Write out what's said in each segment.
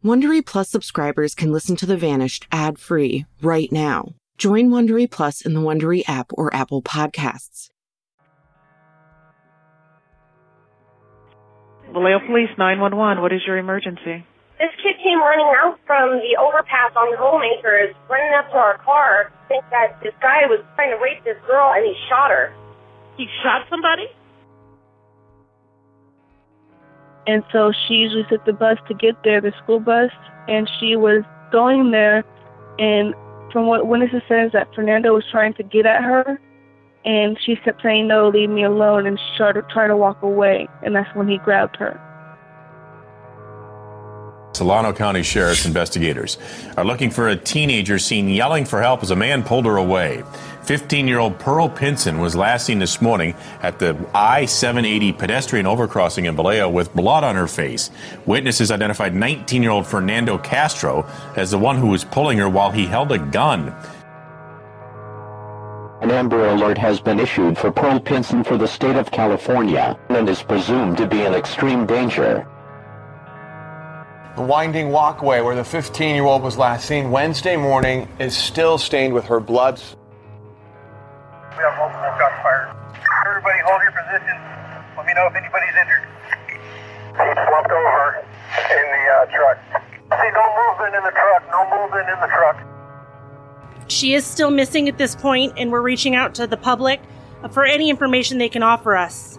Wondery Plus subscribers can listen to The Vanished ad-free right now. Join Wondery Plus in the Wondery app or Apple Podcasts. Vallejo Police 911, what is your emergency? This kid came running out from the overpass on the Homemakers, running up to our car. I think that this guy was trying to rape this girl, and he shot her. He shot somebody? And so she usually took the bus to get there, the school bus, and she was going there, and from what witnesses said is that Fernando was trying to get at her, and she kept saying, "No, leave me alone," and she tried to walk away, and that's when he grabbed her. Solano County Sheriff's investigators are looking for a teenager seen yelling for help as a man pulled her away. 15-year-old Pearl Pinson was last seen this morning at the I-780 pedestrian overcrossing in Vallejo with blood on her face. Witnesses identified 19-year-old Fernando Castro as the one who was pulling her while he held a gun. An Amber Alert has been issued for Pearl Pinson for the state of California and is presumed to be in extreme danger. The winding walkway where the 15-year-old was last seen Wednesday morning is still stained with her blood. We have multiple shots fired. Everybody hold your position. Let me know if anybody's injured. He slumped over in the truck. See, no movement in the truck. No movement in the truck. She is still missing at this point, and we're reaching out to the public for any information they can offer us.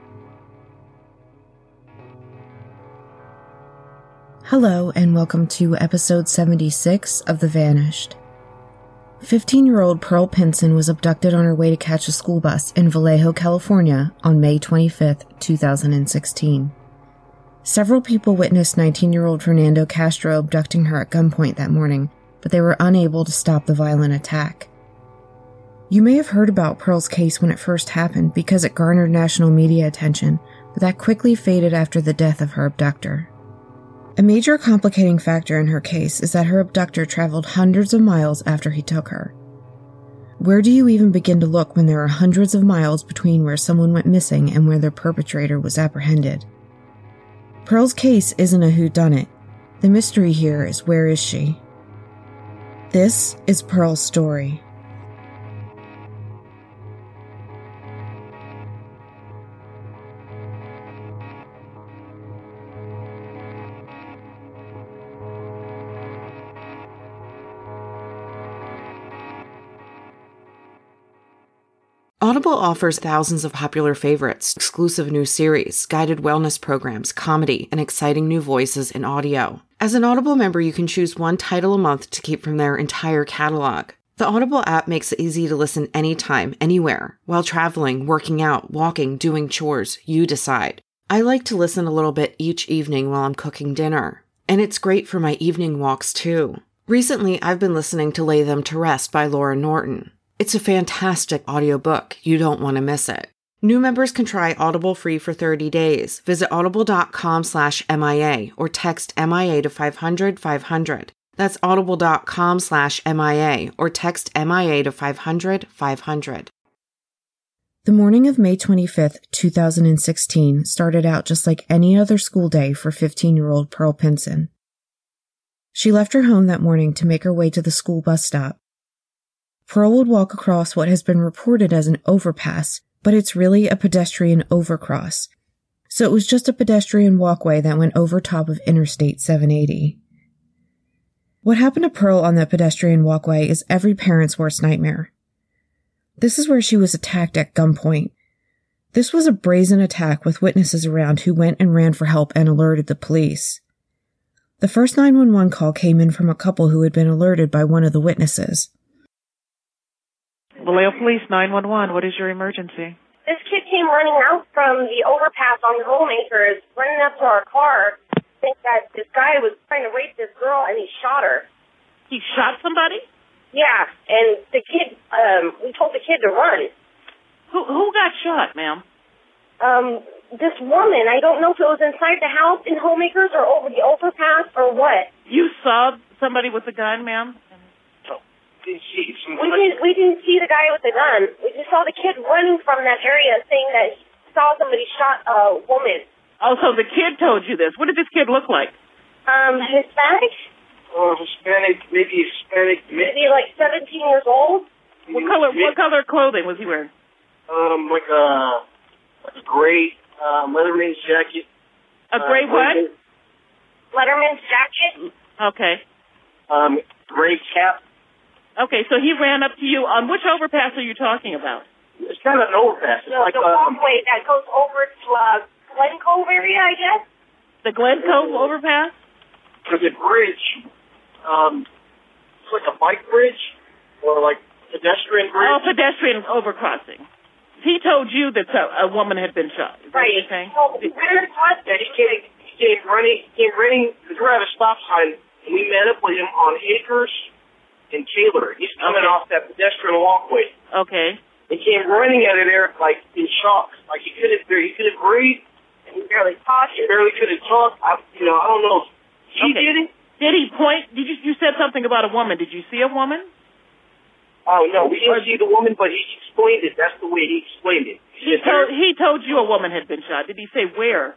Hello, and welcome to episode 76 of The Vanished. 15-year-old Pearl Pinson was abducted on her way to catch a school bus in Vallejo, California on May 25, 2016. Several people witnessed 19-year-old Fernando Castro abducting her at gunpoint that morning, but they were unable to stop the violent attack. You may have heard about Pearl's case when it first happened because it garnered national media attention, but that quickly faded after the death of her abductor. A major complicating factor in her case is that her abductor traveled hundreds of miles after he took her. Where do you even begin to look when there are hundreds of miles between where someone went missing and where their perpetrator was apprehended? Pearl's case isn't a whodunit. The mystery here is, where is she? This is Pearl's story. Audible offers thousands of popular favorites, exclusive new series, guided wellness programs, comedy, and exciting new voices in audio. As an Audible member, you can choose one title a month to keep from their entire catalog. The Audible app makes it easy to listen anytime, anywhere. While traveling, working out, walking, doing chores, you decide. I like to listen a little bit each evening while I'm cooking dinner. And it's great for my evening walks, too. Recently, I've been listening to Lay Them to Rest by Laura Norton. It's a fantastic audiobook. You don't want to miss it. New members can try Audible free for 30 days. Visit audible.com/MIA or text MIA to 500-500. That's audible.com/MIA or text MIA to 500-500. The morning of May 25th, 2016 started out just like any other school day for 15-year-old Pearl Pinson. She left her home that morning to make her way to the school bus stop. Pearl would walk across what has been reported as an overpass, but it's really a pedestrian overcross. So it was just a pedestrian walkway that went over top of Interstate 780. What happened to Pearl on that pedestrian walkway is every parent's worst nightmare. This is where she was attacked at gunpoint. This was a brazen attack with witnesses around who went and ran for help and alerted the police. The first 911 call came in from a couple who had been alerted by one of the witnesses. Vallejo Police 911, what is your emergency? This kid came running out from the overpass on the Homemakers, running up to our car. I think that this guy was trying to rape this girl, and he shot her. He shot somebody? Yeah, and the kid, we told the kid to run. Who got shot, ma'am? This woman. I don't know if it was inside the house in Homemakers or over the overpass or what. You saw somebody with a gun, ma'am? We didn't see the guy with the gun. We just saw the kid running from that area saying that he saw somebody shot a woman. Oh, so the kid told you this. What did this kid look like? Hispanic? Hispanic, maybe Hispanic. Maybe like 17 years old. What color clothing was he wearing? Like a gray Leatherman's jacket. A gray what? Letterman's jacket. Okay. Gray cap. Okay, so he ran up to you. On which overpass are you talking about? It's kind of an overpass. It's like the walkway that goes over to Glen Cove area, I guess. The Glen Cove overpass? There's a bridge. It's like a bike bridge or like pedestrian bridge. Oh, pedestrian overcrossing. He told you that a woman had been shot. Is that what you're saying? Yeah, he came running, because we're at a stop sign, and we met up with him on Acres and Taylor. He's coming off that pedestrian walkway. Okay. He came running out of there, like, in shock. Like, he couldn't breathe. And he barely talked. He barely couldn't talk. I don't know. He did it? Did he point? You said something about a woman. Did you see a woman? Oh, no, we didn't see the woman, but he explained it. That's the way he explained it. He told you a woman had been shot. Did he say where?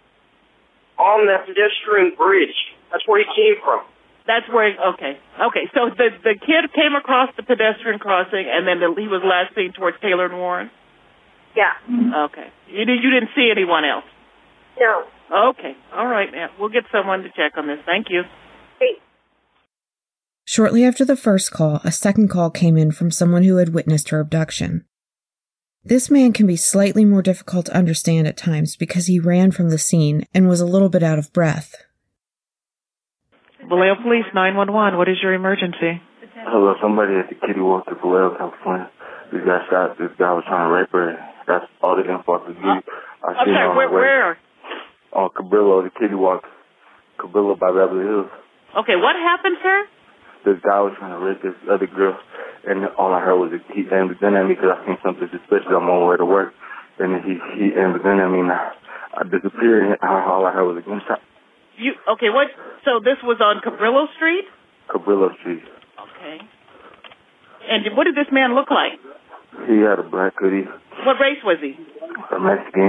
On that pedestrian bridge. That's where he came from. That's where, okay. So the kid came across the pedestrian crossing, and then he was last seen towards Taylor and Warren? Yeah. Okay. You didn't see anyone else? No. Okay. All right, ma'am. We'll get someone to check on this. Thank you. Hey. Shortly after the first call, a second call came in from someone who had witnessed her abduction. This man can be slightly more difficult to understand at times because he ran from the scene and was a little bit out of breath. Vallejo Police, 911. What is your emergency? Hello, somebody at the Kitty Walk to Vallejo, California. This guy shot. This guy was trying to rape her. That's all the info I could give. I'm sorry, where? On Cabrillo, the Kitty Walk. Cabrillo by Beverly Hills. Okay, what happened, sir? This guy was trying to rape this other girl, and all I heard was he aimed a gun at me because I seen something suspicious on my way to work. And he aimed a gun at me, and I disappeared, and all I heard was a gunshot. What? So this was on Cabrillo Street? Cabrillo Street. Okay. And what did this man look like? He had a black hoodie. What race was he? A Mexican.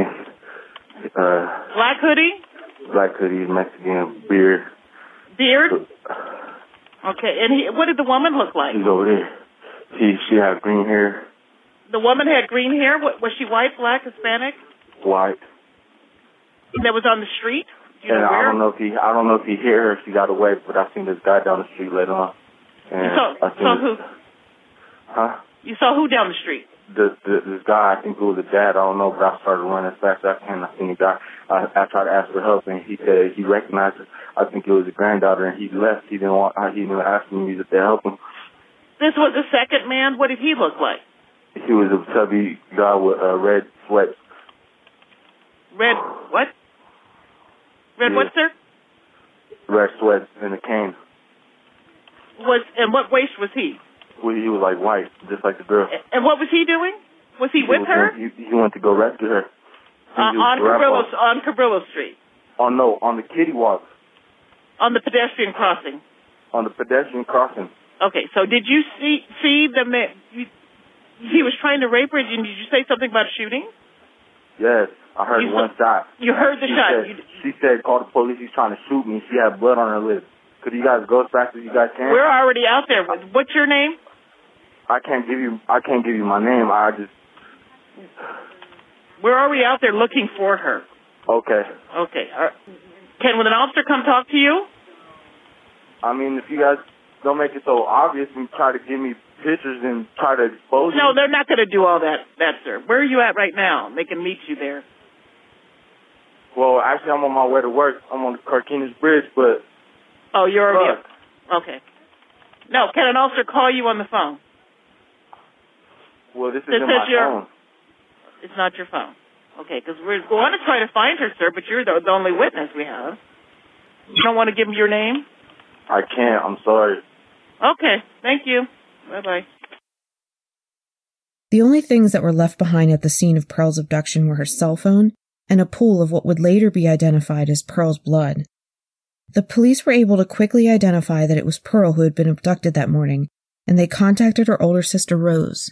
Black hoodie? Black hoodie, Mexican, beard. Beard? Okay, and what did the woman look like? She's over there. She had green hair. The woman had green hair? Was she white, black, Hispanic? White. That was on the street? Do you know where? I don't know if he hit her if she got away, but I seen this guy down the street later on. And you saw who? Huh? You saw who down the street? This guy, I think it was the dad, I don't know, but I started running as fast as I can. I seen the guy. I tried to ask for help, and he said he recognized her. I think it was his granddaughter, and he left. He didn't ask me to help him. This was the second man? What did he look like? He was a chubby guy with red sweats. Red what? Red what, sir? Red sweats and a cane. And what race was he? Well, he was like white, just like the girl. And what was he doing? Was he with her? He went to go rescue her. On Cabrillo Street? Oh, no, on the Kitty Walk. On the pedestrian crossing? On the pedestrian crossing. Okay, so did you see the man? He was trying to rape her, and did you say something about shooting? Yes, I heard one shot. You heard the shot? She said, call the police, he's trying to shoot me. She had blood on her lips. Could you guys go as fast as you guys can? We're already out there. What's your name? I can't give you my name. We're already out there looking for her. Okay. Okay. Can an officer come talk to you? I mean, if you guys don't make it so obvious and try to give me pictures and try to expose me. No, they're not going to do all that, sir. Where are you at right now? They can meet you there. Well, actually, I'm on my way to work. I'm on the Carquinez Bridge, but... Oh, you're already up. Okay. No, can an officer call you on the phone? Well, this isn't my phone. It's not your phone. Okay, because we're going to try to find her, sir, but you're the only witness we have. You don't want to give me your name? I can't. I'm sorry. Okay, thank you. Bye-bye. The only things that were left behind at the scene of Pearl's abduction were her cell phone and a pool of what would later be identified as Pearl's blood. The police were able to quickly identify that it was Pearl who had been abducted that morning, and they contacted her older sister, Rose.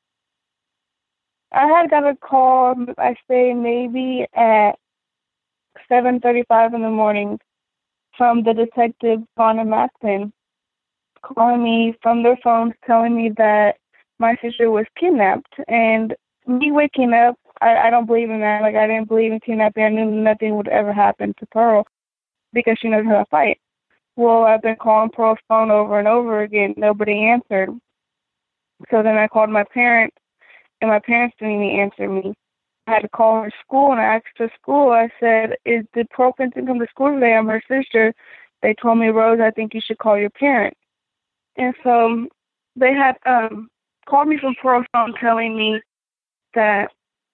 I had got a call, I say maybe at 7:35 in the morning, from the detective Vaughn and Matson calling me from their phones telling me that my sister was kidnapped. And me waking up, I don't believe in that. Like, I didn't believe in kidnapping. I knew nothing would ever happen to Pearl because she knows how to fight. Well, I've been calling Pearl's phone over and over again. Nobody answered. So then I called my parents, and my parents didn't even answer me. I had to call her school, and I asked her school. I said, did Pearl Pinson come to school today? I'm her sister. They told me, Rose, I think you should call your parents. And so they had called me from Pearl's phone telling me that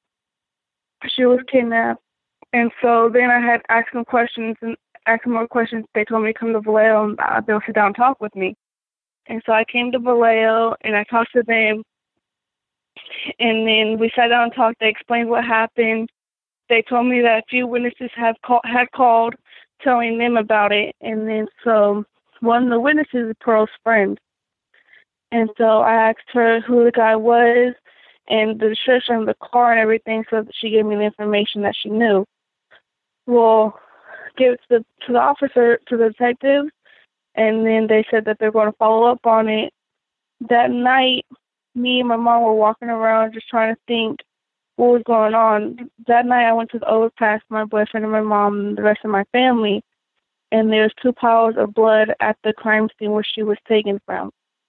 she was kidnapped. And so then I had asked them questions and asked them more questions. They told me to come to Vallejo and they'll sit down and talk with me. And so I came to Vallejo and I talked to them. And then we sat down and talked. They explained what happened. They told me that a few witnesses had called telling them about it. And then so one of the witnesses is Pearl's friend. And so I asked her who the guy was and the description of the car and everything, so that she gave me the information that she knew. Well, give it to the officer, to the detectives, and then they said that they're going to follow up on it. That night, me and my mom were walking around just trying to think what was going on. That night, I went to the overpass with my boyfriend and my mom and the rest of my family, and there's 2 piles of blood at the crime scene where she was taken from.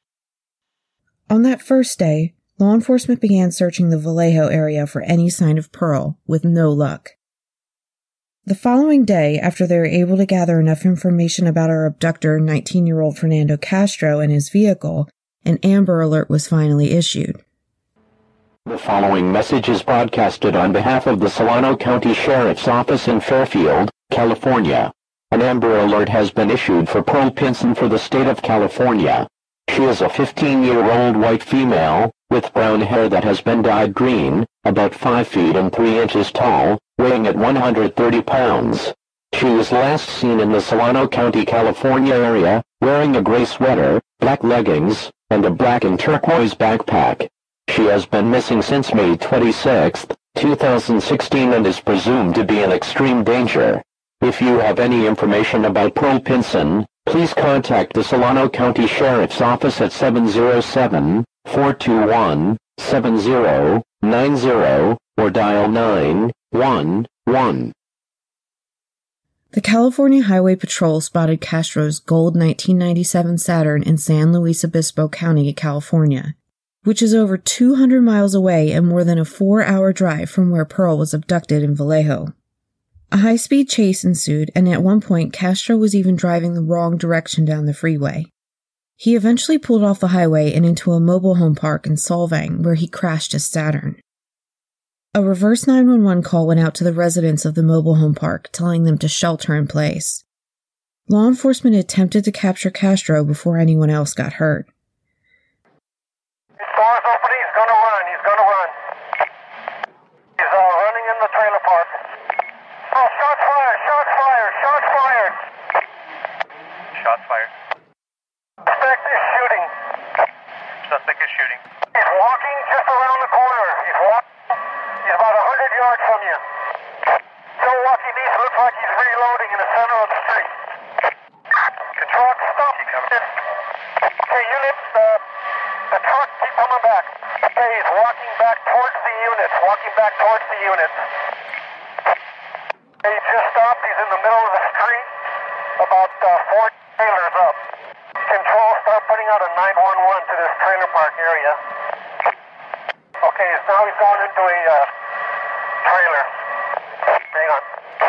On that first day, law enforcement began searching the Vallejo area for any sign of Pearl, with no luck. The following day, after they were able to gather enough information about our abductor, 19-year-old Fernando Castro, and his vehicle, an Amber Alert was finally issued. The following message is broadcasted on behalf of the Solano County Sheriff's Office in Fairfield, California. An Amber Alert has been issued for Pearl Pinson for the state of California. She is a 15-year-old white female, with brown hair that has been dyed green, about 5 feet and 3 inches tall, weighing at 130 pounds. She was last seen in the Solano County, California area, wearing a gray sweater, black leggings, and a black and turquoise backpack. She has been missing since May 26, 2016 and is presumed to be in extreme danger. If you have any information about Pearl Pinson, please contact the Solano County Sheriff's Office at 707-421-7090 or dial 911. The California Highway Patrol spotted Castro's gold 1997 Saturn in San Luis Obispo County, California, which is over 200 miles away and more than a 4-hour drive from where Pearl was abducted in Vallejo. A high-speed chase ensued, and at one point Castro was even driving the wrong direction down the freeway. He eventually pulled off the highway and into a mobile home park in Solvang, where he crashed his Saturn. A reverse 911 call went out to the residents of the mobile home park, telling them to shelter in place. Law enforcement attempted to capture Castro before anyone else got hurt. His door's open, he's gonna run. He's running in the trailer park. Oh, shots fired. Suspect is shooting. He's walking just around the corner. He's about 100 yards from you. Still walking east, looks like he's reloading in the center of the street. Control, stop. Okay, units, the truck, keep coming back. Okay, he's walking back towards the units. He just stopped. He's in the middle of the street, about 4 trailers up. Control, start putting out a 911 to this trailer park area. Okay, now he's going into a trailer. Hang on.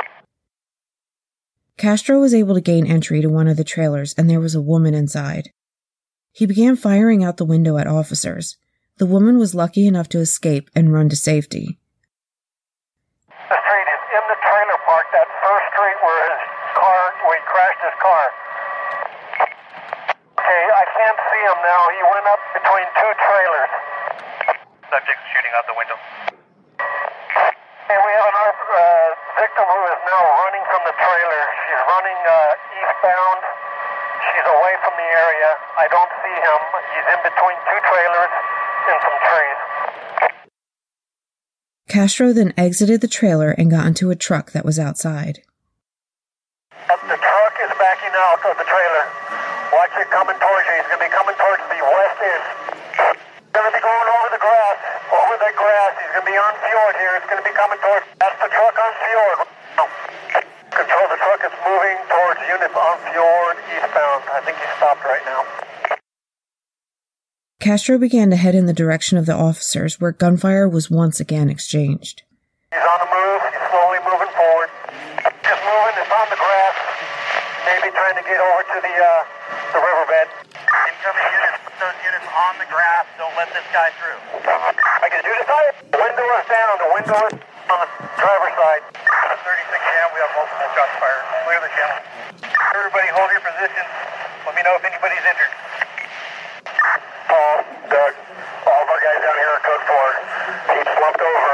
Castro was able to gain entry to one of the trailers, and there was a woman inside. He began firing out the window at officers. The woman was lucky enough to escape and run to safety. The street is in the trailer park, that first street where he crashed his car. Okay, I can't see him now. He went up between 2 trailers. Subject shooting out the window. Okay, we have another victim who is now running from the trailer. She's running eastbound. She's away from the area. I don't see him. He's in between 2 trailers and some trees. Castro then exited the trailer and got into a truck that was outside. The truck is back out of the trailer. Watch it coming towards you. He's going to be coming towards the west end. He's going to be going over the grass. Over the grass. He's going to be on fjord here. It's going to be coming towards. That's the truck on fjord. Control, the truck is moving towards units on fjord eastbound. I think he's stopped right now. Castro began to head in the direction of the officers, where gunfire was once again exchanged. He's on the move. He's slowly moving forward. Just moving. It's on the grass. Maybe trying to get over to the riverbed. Incoming units. Put those units on the grass. Don't let this guy through. I can do this side. The window is down. The window is on the driver's side. 36 channel. We have multiple shots fired. Clear the channel. Everybody hold your positions. Let me know if anybody's injured. Paul, Doug, all of our guys down here are code 4. He's slumped over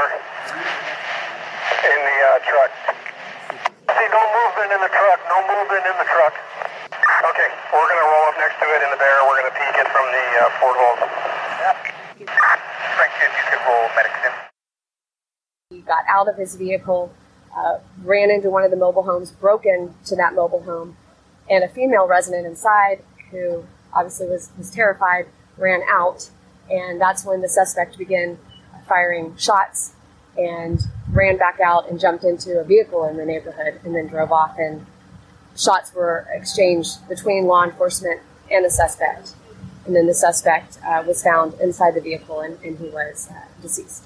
in the truck. See, no movement in the truck. No movement in the truck. Okay, we're going to roll up next to it in the bear. We're going to peek it from the port hole. Frank, if you could roll medics in. He got out of his vehicle, ran into one of the mobile homes, broke into that mobile home, and a female resident inside, who obviously was terrified, ran out, and that's when the suspect began firing shots and ran back out and jumped into a vehicle in the neighborhood and then drove off, and shots were exchanged between law enforcement and the suspect. And then the suspect was found inside the vehicle, and he was deceased.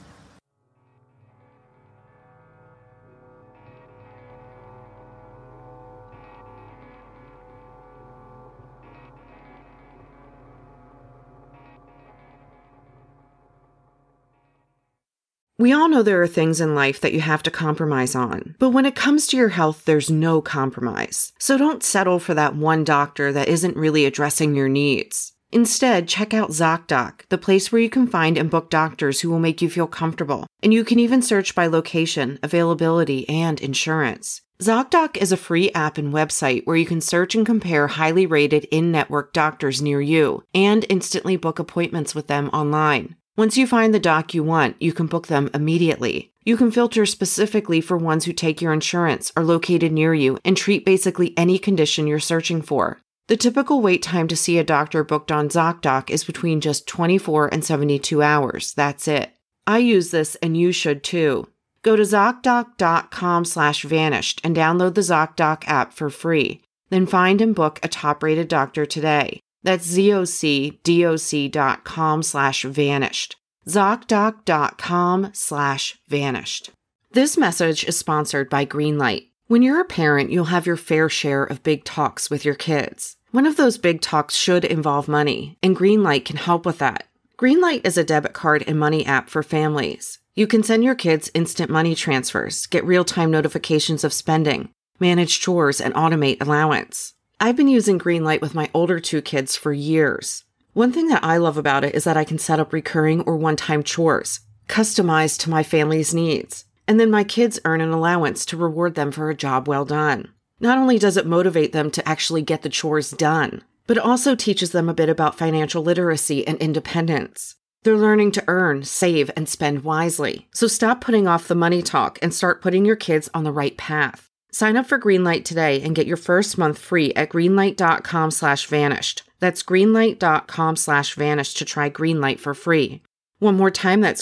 We all know there are things in life that you have to compromise on, but when it comes to your health, there's no compromise. So don't settle for that one doctor that isn't really addressing your needs. Instead, check out ZocDoc, the place where you can find and book doctors who will make you feel comfortable, and you can even search by location, availability, and insurance. ZocDoc is a free app and website where you can search and compare highly rated in-network doctors near you, and instantly book appointments with them online. Once you find the doc you want, you can book them immediately. You can filter specifically for ones who take your insurance, are located near you, and treat basically any condition you're searching for. The typical wait time to see a doctor booked on ZocDoc is between just 24 and 72 hours. That's it. I use this, and you should too. Go to ZocDoc.com/vanished and download the ZocDoc app for free. Then find and book a top-rated doctor today. That's ZocDoc.com/vanished. ZocDoc.com/vanished. This message is sponsored by Greenlight. When you're a parent, you'll have your fair share of big talks with your kids. One of those big talks should involve money, and Greenlight can help with that. Greenlight is a debit card and money app for families. You can send your kids instant money transfers, get real-time notifications of spending, manage chores, and automate allowance. I've been using Greenlight with my older 2 kids for years. One thing that I love about it is that I can set up recurring or one-time chores, customized to my family's needs, and then my kids earn an allowance to reward them for a job well done. Not only does it motivate them to actually get the chores done, but it also teaches them a bit about financial literacy and independence. They're learning to earn, save, and spend wisely. So stop putting off the money talk and start putting your kids on the right path. Sign up for Greenlight today and get your first month free at greenlight.com/vanished. That's greenlight.com/vanished to try Greenlight for free. One more time, that's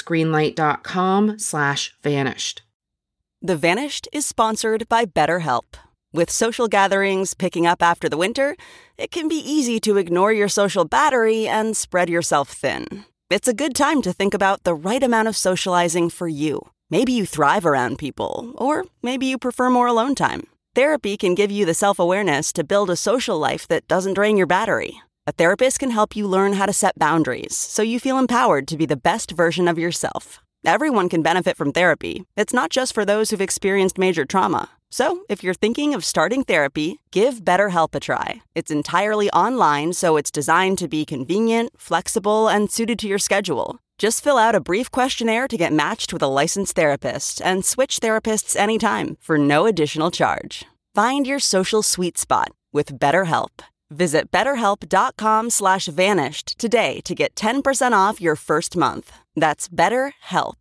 greenlight.com/vanished. The Vanished is sponsored by BetterHelp. With social gatherings picking up after the winter, it can be easy to ignore your social battery and spread yourself thin. It's a good time to think about the right amount of socializing for you. Maybe you thrive around people, or maybe you prefer more alone time. Therapy can give you the self-awareness to build a social life that doesn't drain your battery. A therapist can help you learn how to set boundaries so you feel empowered to be the best version of yourself. Everyone can benefit from therapy. It's not just for those who've experienced major trauma. So, if you're thinking of starting therapy, give BetterHelp a try. It's entirely online, so it's designed to be convenient, flexible, and suited to your schedule. Just fill out a brief questionnaire to get matched with a licensed therapist and switch therapists anytime for no additional charge. Find your social sweet spot with BetterHelp. Visit BetterHelp.com/vanished today to get 10% off your first month. That's BetterHelp,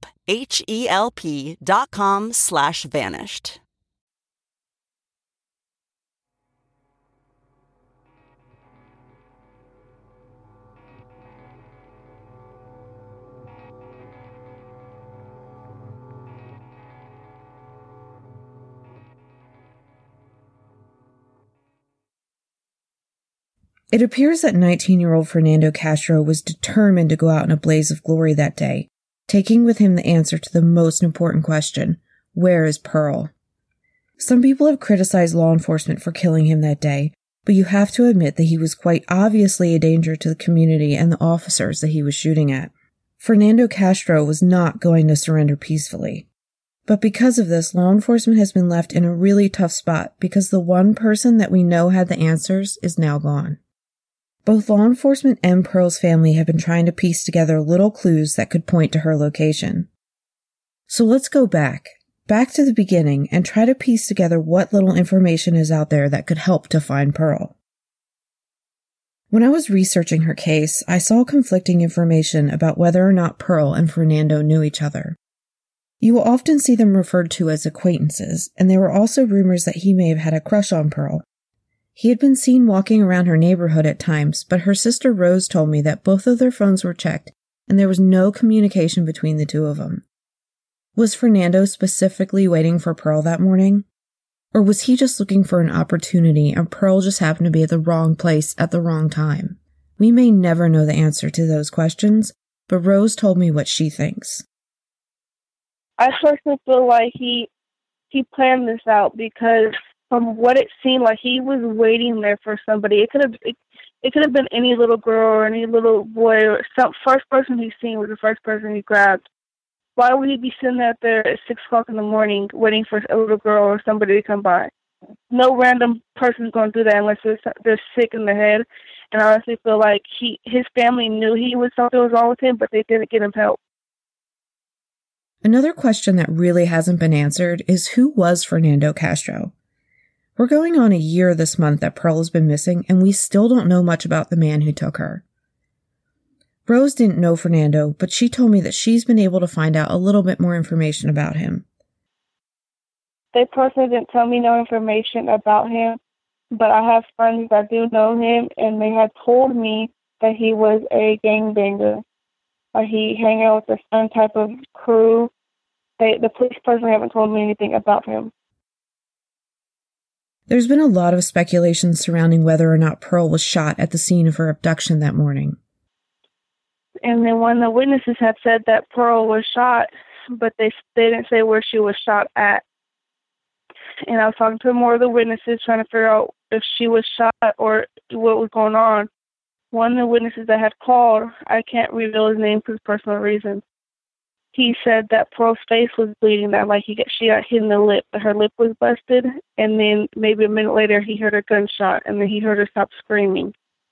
HELP.com/vanished. It appears that 19-year-old Fernando Castro was determined to go out in a blaze of glory that day, taking with him the answer to the most important question, where is Pearl? Some people have criticized law enforcement for killing him that day, but you have to admit that he was quite obviously a danger to the community and the officers that he was shooting at. Fernando Castro was not going to surrender peacefully. But because of this, law enforcement has been left in a really tough spot because the one person that we know had the answers is now gone. Both law enforcement and Pearl's family have been trying to piece together little clues that could point to her location. So let's go back to the beginning and try to piece together what little information is out there that could help to find Pearl. When I was researching her case, I saw conflicting information about whether or not Pearl and Fernando knew each other. You will often see them referred to as acquaintances, and there were also rumors that he may have had a crush on Pearl. He had been seen walking around her neighborhood at times, but her sister Rose told me that both of their phones were checked, and there was no communication between the two of them. Was Fernando specifically waiting for Pearl that morning? Or was he just looking for an opportunity and Pearl just happened to be at the wrong place at the wrong time? We may never know the answer to those questions, but Rose told me what she thinks. I personally feel like he planned this out because from what it seemed like he was waiting there for somebody. It could have been any little girl or any little boy or some first person he's seen was the first person he grabbed. Why would he be sitting out there at 6 o'clock in the morning waiting for a little girl or somebody to come by? No random person's going to do that unless they're sick in the head. And I honestly feel like his family knew something was wrong with him, but they didn't get him help. Another question that really hasn't been answered is who was Fernando Castro? We're going on a year this month that Pearl has been missing, and we still don't know much about the man who took her. Rose didn't know Fernando, but she told me that she's been able to find out a little bit more information about him. They personally didn't tell me no information about him, but I have friends that do know him, and they had told me that he was a gangbanger. He hang out with a certain type of crew. The police personally haven't told me anything about him. There's been a lot of speculation surrounding whether or not Pearl was shot at the scene of her abduction that morning. And then one of the witnesses had said that Pearl was shot, but they didn't say where she was shot at. And I was talking to more of the witnesses trying to figure out if she was shot or what was going on. One of the witnesses that had called, I can't reveal his name for personal reasons. He said that Pearl's face was bleeding, that she got hit in the lip, that her lip was busted, and then maybe a minute later he heard a gunshot, and then he heard her stop screaming.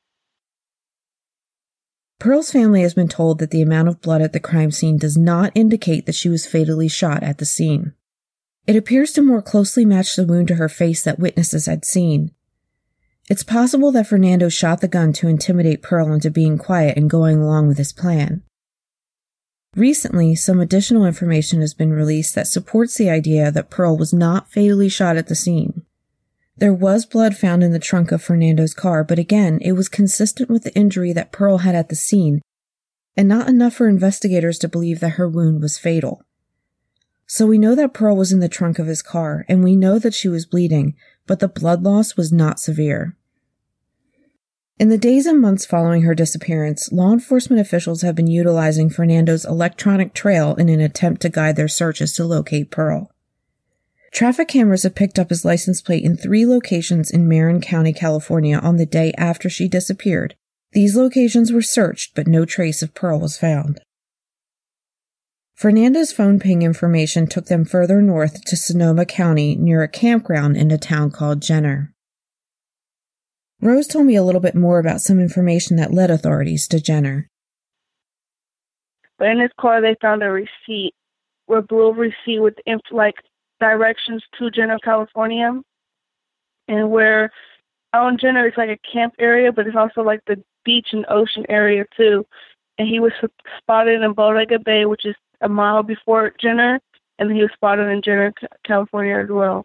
Pearl's family has been told that the amount of blood at the crime scene does not indicate that she was fatally shot at the scene. It appears to more closely match the wound to her face that witnesses had seen. It's possible that Fernando shot the gun to intimidate Pearl into being quiet and going along with his plan. Recently, some additional information has been released that supports the idea that Pearl was not fatally shot at the scene. There was blood found in the trunk of Fernando's car, but again, it was consistent with the injury that Pearl had at the scene, and not enough for investigators to believe that her wound was fatal. So we know that Pearl was in the trunk of his car, and we know that she was bleeding, but the blood loss was not severe. In the days and months following her disappearance, law enforcement officials have been utilizing Fernando's electronic trail in an attempt to guide their searches to locate Pearl. Traffic cameras have picked up his license plate in 3 locations in Marin County, California on the day after she disappeared. These locations were searched, but no trace of Pearl was found. Fernando's phone ping information took them further north to Sonoma County near a campground in a town called Jenner. Rose told me a little bit more about some information that led authorities to Jenner. But in his car, they found a receipt, a blue receipt with directions to Jenner, California, and where on Jenner it's like a camp area, but it's also like the beach and ocean area too. And he was spotted in Bodega Bay, which is a mile before Jenner, and he was spotted in Jenner, California as well.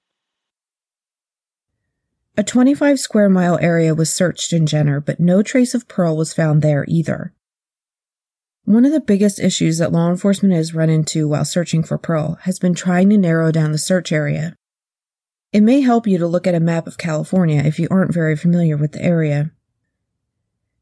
A 25 square mile area was searched in Jenner, but no trace of Pearl was found there either. One of the biggest issues that law enforcement has run into while searching for Pearl has been trying to narrow down the search area. It may help you to look at a map of California if you aren't very familiar with the area.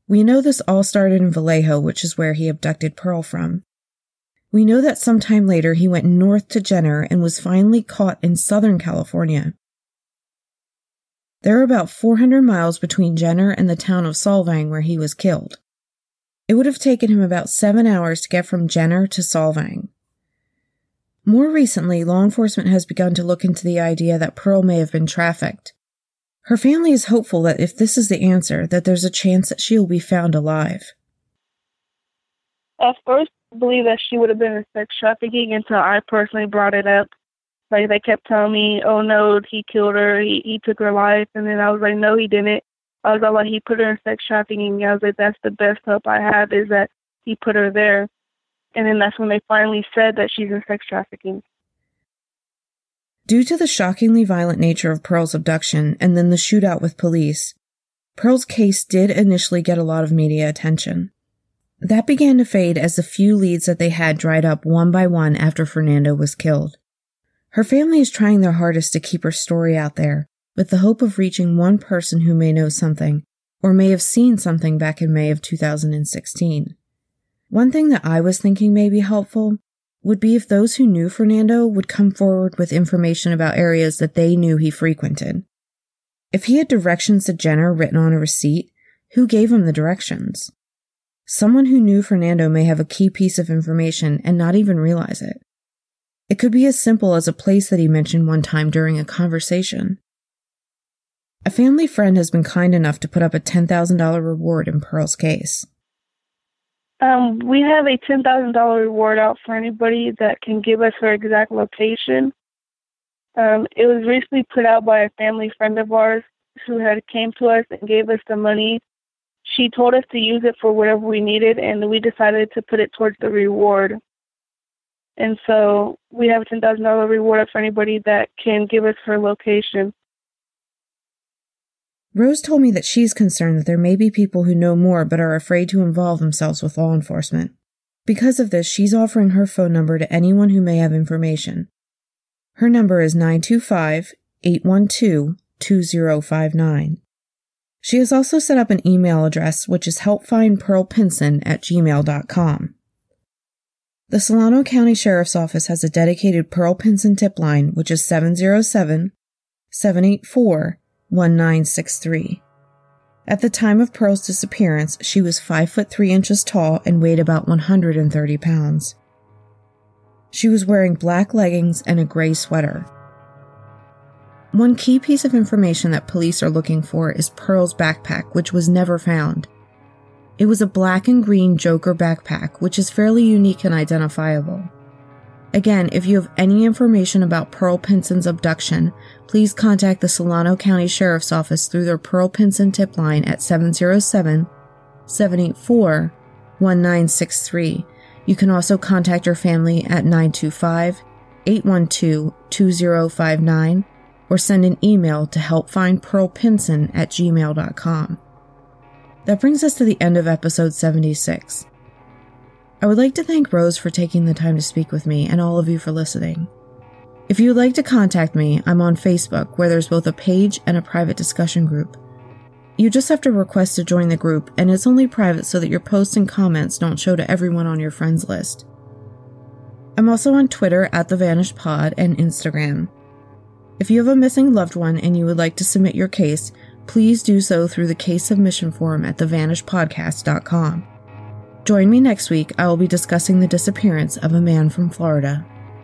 We know this all started in Vallejo, which is where he abducted Pearl from. We know that sometime later he went north to Jenner and was finally caught in Southern California. There are about 400 miles between Jenner and the town of Solvang where he was killed. It would have taken him about 7 hours to get from Jenner to Solvang. More recently, law enforcement has begun to look into the idea that Pearl may have been trafficked. Her family is hopeful that if this is the answer, that there's a chance that she will be found alive. At first, I believe that she would have been in sex trafficking until I personally brought it up. Like, they kept telling me, oh no, he killed her, he took her life, and then I was like, no, he didn't. I was all like, he put her in sex trafficking. I was like, that's the best hope I have, is that he put her there. And then that's when they finally said that she's in sex trafficking. Due to the shockingly violent nature of Pearl's abduction and then the shootout with police, Pearl's case did initially get a lot of media attention. That began to fade as the few leads that they had dried up one by one after Fernando was killed. Her family is trying their hardest to keep her story out there, with the hope of reaching one person who may know something, or may have seen something back in May of 2016. One thing that I was thinking may be helpful would be if those who knew Fernando would come forward with information about areas that they knew he frequented. If he had directions to Jenner written on a receipt, who gave him the directions? Someone who knew Fernando may have a key piece of information and not even realize it. It could be as simple as a place that he mentioned one time during a conversation. A family friend has been kind enough to put up a $10,000 reward in Pearl's case. We have a $10,000 reward out for anybody that can give us her exact location. It was recently put out by a family friend of ours who had came to us and gave us the money. She told us to use it for whatever we needed, and we decided to put it towards the reward. And so we have a $10,000 reward up for anybody that can give us her location. Rose told me that she's concerned that there may be people who know more but are afraid to involve themselves with law enforcement. Because of this, she's offering her phone number to anyone who may have information. Her number is 925-812-2059. She has also set up an email address, which is helpfindpearlpinson@gmail.com. The Solano County Sheriff's Office has a dedicated Pearl Pinson tip line, which is 707-784-1963. At the time of Pearl's disappearance, she was 5 foot 3 inches tall and weighed about 130 pounds. She was wearing black leggings and a gray sweater. One key piece of information that police are looking for is Pearl's backpack, which was never found. It was a black and green Joker backpack, which is fairly unique and identifiable. Again, if you have any information about Pearl Pinson's abduction, please contact the Solano County Sheriff's Office through their Pearl Pinson tip line at 707-784-1963. You can also contact her family at 925-812-2059 or send an email to helpfindpearlpinson@gmail.com. That brings us to the end of episode 76. I would like to thank Rose for taking the time to speak with me and all of you for listening. If you would like to contact me, I'm on Facebook, where there's both a page and a private discussion group. You just have to request to join the group, and it's only private so that your posts and comments don't show to everyone on your friends list. I'm also on Twitter @TheVanishedPod and Instagram. If you have a missing loved one and you would like to submit your case, please do so through the case submission form at thevanishedpodcast.com. Join me next week. I will be discussing the disappearance of a man from Florida.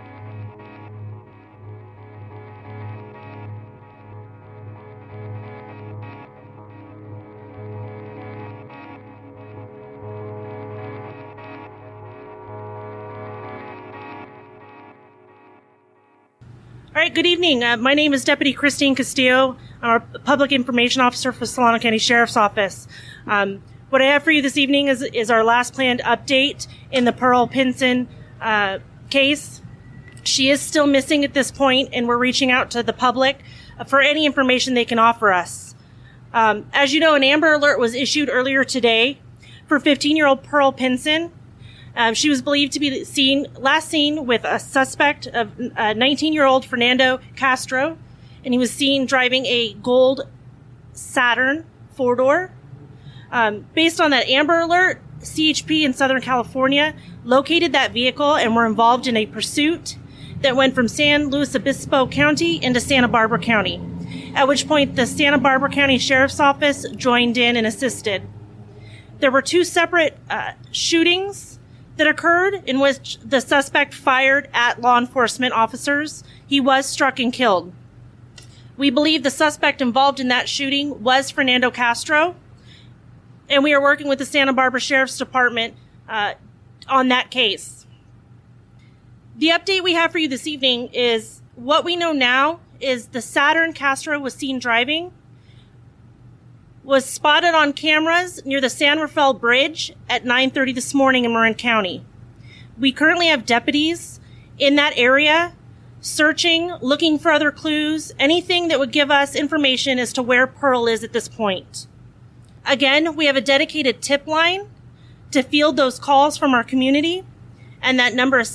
All right, good evening. My name is Deputy Christine Castillo. I'm a Public Information Officer for Solano County Sheriff's Office. What I have for you this evening is our last planned update in the Pearl Pinson case. She is still missing at this point, and we're reaching out to the public for any information they can offer us. As you know, an Amber Alert was issued earlier today for 15-year-old Pearl Pinson. She was believed to be last seen with a suspect of 19-year-old Fernando Castro, and he was seen driving a gold Saturn 4-door. Based on that Amber Alert, CHP in Southern California located that vehicle and were involved in a pursuit that went from San Luis Obispo County into Santa Barbara County, at which point the Santa Barbara County Sheriff's Office joined in and assisted. There were 2 separate shootings that occurred in which the suspect fired at law enforcement officers. He was struck and killed. We believe the suspect involved in that shooting was Fernando Castro, and we are working with the Santa Barbara Sheriff's Department on that case. The update we have for you this evening is what we know now is the Saturn Castro was seen driving, was spotted on cameras near the San Rafael Bridge at 9:30 this morning in Marin County. We currently have deputies in that area searching, looking for other clues, anything that would give us information as to where Pearl is at this point. Again, we have a dedicated tip line to field those calls from our community, and that number is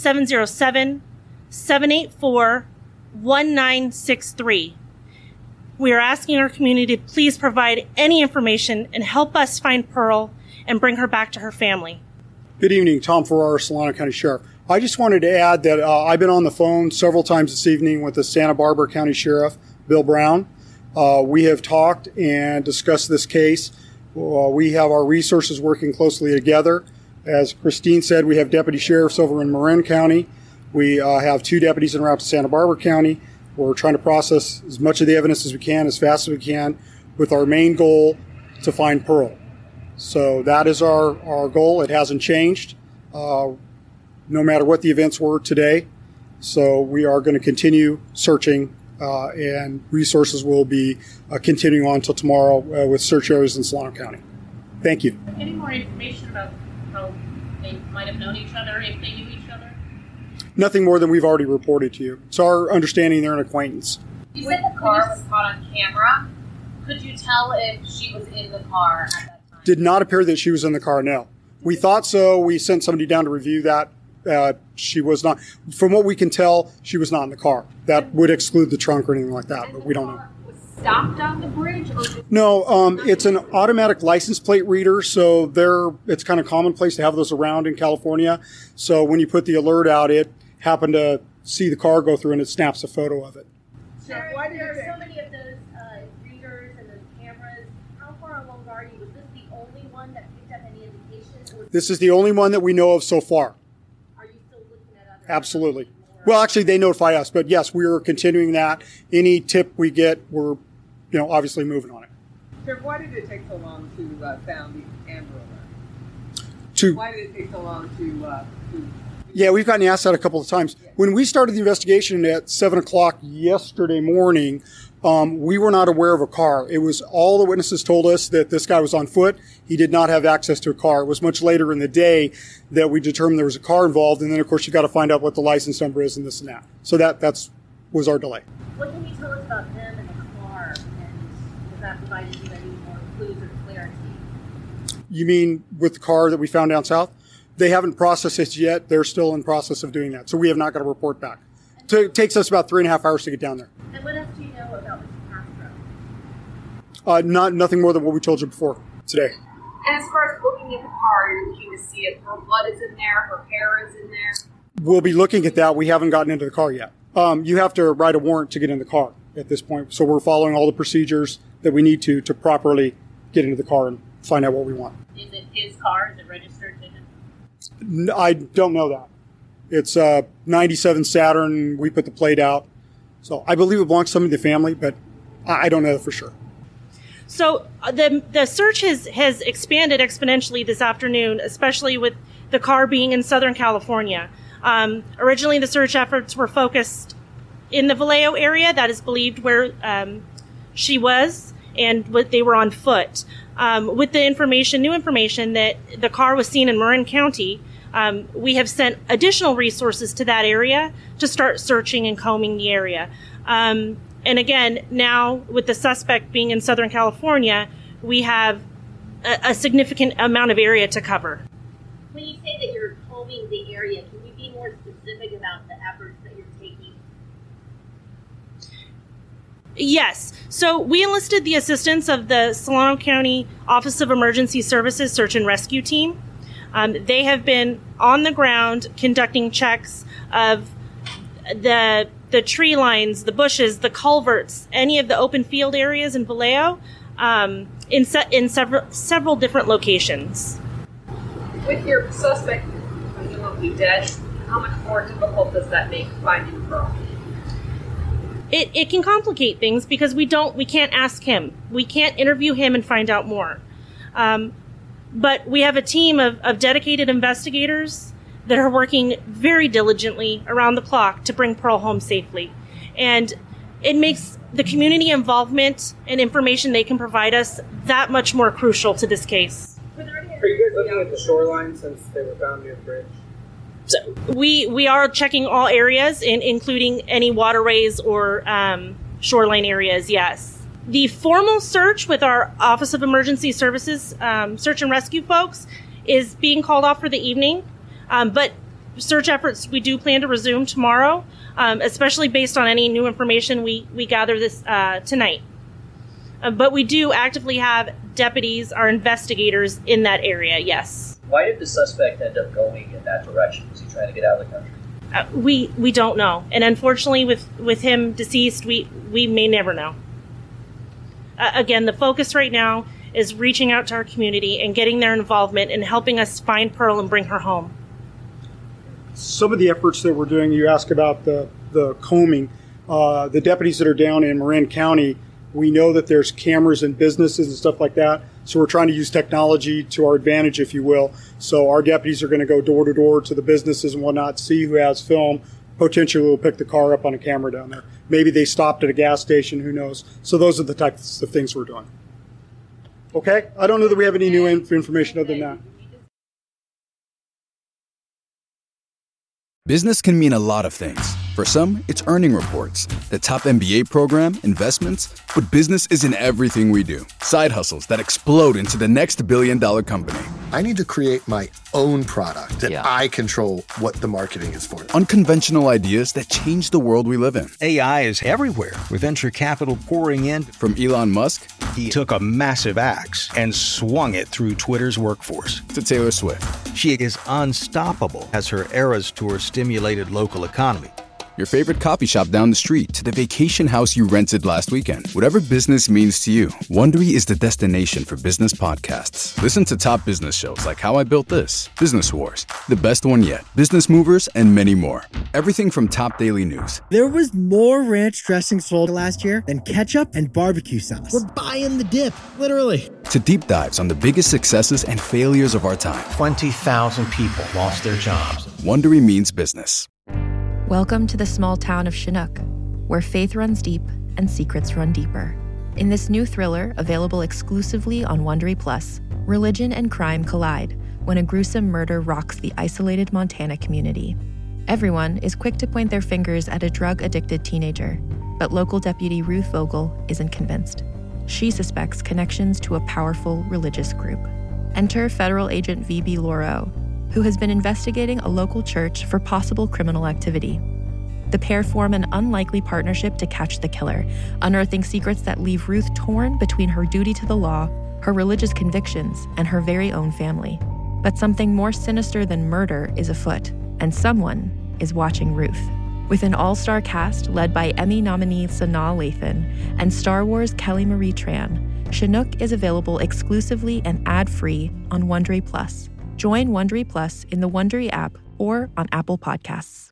707-784-1963. We are asking our community to please provide any information and help us find Pearl and bring her back to her family. Good evening, Tom Ferrara, Solano County Sheriff. I just wanted to add that I've been on the phone several times this evening with the Santa Barbara County Sheriff, Bill Brown. We have talked and discussed this case. We have our resources working closely together. As Christine said, we have deputy sheriffs over in Marin County. We have 2 deputies en route to Santa Barbara County. We're trying to process as much of the evidence as we can, as fast as we can, with our main goal to find Pearl. So that is our goal. It hasn't changed, no matter what the events were today. So we are going to continue searching, and resources will be continuing on until tomorrow with search areas in Solano County. Thank you. Any more information about how they might have known each other, if they knew each other? Nothing more than we've already reported to you. It's our understanding they're an acquaintance. You said the car was caught on camera. Could you tell if she was in the car at that time? Did not appear that she was in the car, no. We thought so. We sent somebody down to review that. She was not. From what we can tell, she was not in the car. That would exclude the trunk or anything like that, but we don't know. Was stopped on the bridge? Or No, it's an automatic license plate reader, so it's kind of commonplace to have those around in California. So when you put the alert out, it happened to see the car go through and it snaps a photo of it. There are so many of those readers and those cameras. How far along are you? Was this the only one that picked up any indication? This is the only one that we know of so far. Are you still looking at other? Absolutely. Well, actually, they notify us, but yes, we are continuing that. Any tip we get, we're, obviously moving on it. Sir, why did it take so long to sound the Amber Alert? Why did it take so long to Yeah, we've gotten asked that a couple of times. When we started the investigation at 7 o'clock yesterday morning, we were not aware of a car. It was all the witnesses told us that this guy was on foot. He did not have access to a car. It was much later in the day that we determined there was a car involved. And then, of course, you got to find out what the license number is and this and that. So that was our delay. What can you tell us about them and the car? And does that provide you any more clues or clarity? You mean with the car that we found down south? They haven't processed it yet. They're still in process of doing that. So we have not got a report back. So it takes us about 3.5 hours to get down there. And what else do you know about Mr. Castro? Nothing more than what we told you before today. And as far as looking at the car, you're looking to see if her blood is in there, her hair is in there? We'll be looking at that. We haven't gotten into the car yet. You have to write a warrant to get in the car at this point. So we're following all the procedures that we need to properly get into the car and find out what we want. Is it his car? Is it registered to him? I don't know that. It's a 97 Saturn. We put the plate out. So I believe it belongs to somebody in the family, but I don't know that for sure. So the search has expanded exponentially this afternoon, especially with the car being in Southern California. Originally, the search efforts were focused in the Vallejo area. That is believed where she was, and they were on foot. With the new information that the car was seen in Marin County, we have sent additional resources to that area to start searching and combing the area. And again, now with the suspect being in Southern California, we have a significant amount of area to cover. When you say that you're combing the area, can you be more specific about the efforts that you're taking? Yes. So we enlisted the assistance of the Solano County Office of Emergency Services Search and Rescue Team. They have been on the ground conducting checks of the tree lines, the bushes, the culverts, any of the open field areas in Vallejo, in several different locations. With your suspect presumably dead, how much more difficult does that make finding Pearl? It can complicate things because we can't ask him. We can't interview him and find out more. But we have a team of dedicated investigators that are working very diligently around the clock to bring Pearl home safely. And it makes the community involvement and information they can provide us that much more crucial to this case. Are you guys looking at the shoreline since they were found near the bridge? So we are checking all areas, including any waterways or shoreline areas, yes. The formal search with our Office of Emergency Services search and rescue folks is being called off for the evening. But search efforts we do plan to resume tomorrow, especially based on any new information we gather this tonight. But we do actively have deputies, our investigators in that area, yes. Why did the suspect end up going in that direction? Was he trying to get out of the country? We don't know. And unfortunately, with him deceased, we may never know. Again, the focus right now is reaching out to our community and getting their involvement and helping us find Pearl and bring her home. Some of the efforts that we're doing, you ask about the combing, the deputies that are down in Marin County, we know that there's cameras in businesses and stuff like that. So we're trying to use technology to our advantage, if you will. So our deputies are going to go door to door to the businesses and whatnot, see who has film. Potentially we'll pick the car up on a camera down there. Maybe they stopped at a gas station, who knows. So those are the types of things we're doing. Okay? I don't know that we have any new information other than that. Business can mean a lot of things. For some, it's earning reports, the top MBA program, investments, but business isn't everything we do. Side hustles that explode into the next billion-dollar company. I need to create my own product that I control what the marketing is for. Unconventional ideas that change the world we live in. AI is everywhere, with venture capital pouring in. From Elon Musk, he took a massive axe and swung it through Twitter's workforce. To Taylor Swift. She is unstoppable as her Eras Tour stimulated local economy. Your favorite coffee shop down the street to the vacation house you rented last weekend. Whatever business means to you, Wondery is the destination for business podcasts. Listen to top business shows like How I Built This, Business Wars, The Best One Yet, Business Movers, and many more. Everything from top daily news. There was more ranch dressing sold last year than ketchup and barbecue sauce. We're buying the dip, literally. To deep dives on the biggest successes and failures of our time. 20,000 people lost their jobs. Wondery means business. Welcome to the small town of Chinook, where faith runs deep and secrets run deeper. In this new thriller, available exclusively on Wondery Plus, religion and crime collide when a gruesome murder rocks the isolated Montana community. Everyone is quick to point their fingers at a drug-addicted teenager, but local deputy Ruth Vogel isn't convinced. She suspects connections to a powerful religious group. Enter federal agent V.B. Lauro, who has been investigating a local church for possible criminal activity. The pair form an unlikely partnership to catch the killer, unearthing secrets that leave Ruth torn between her duty to the law, her religious convictions, and her very own family. But something more sinister than murder is afoot, and someone is watching Ruth. With an all-star cast led by Emmy nominee Sanaa Lathan and Star Wars Kelly Marie Tran, Chinook is available exclusively and ad-free on Wondery Plus. Join Wondery Plus in the Wondery app or on Apple Podcasts.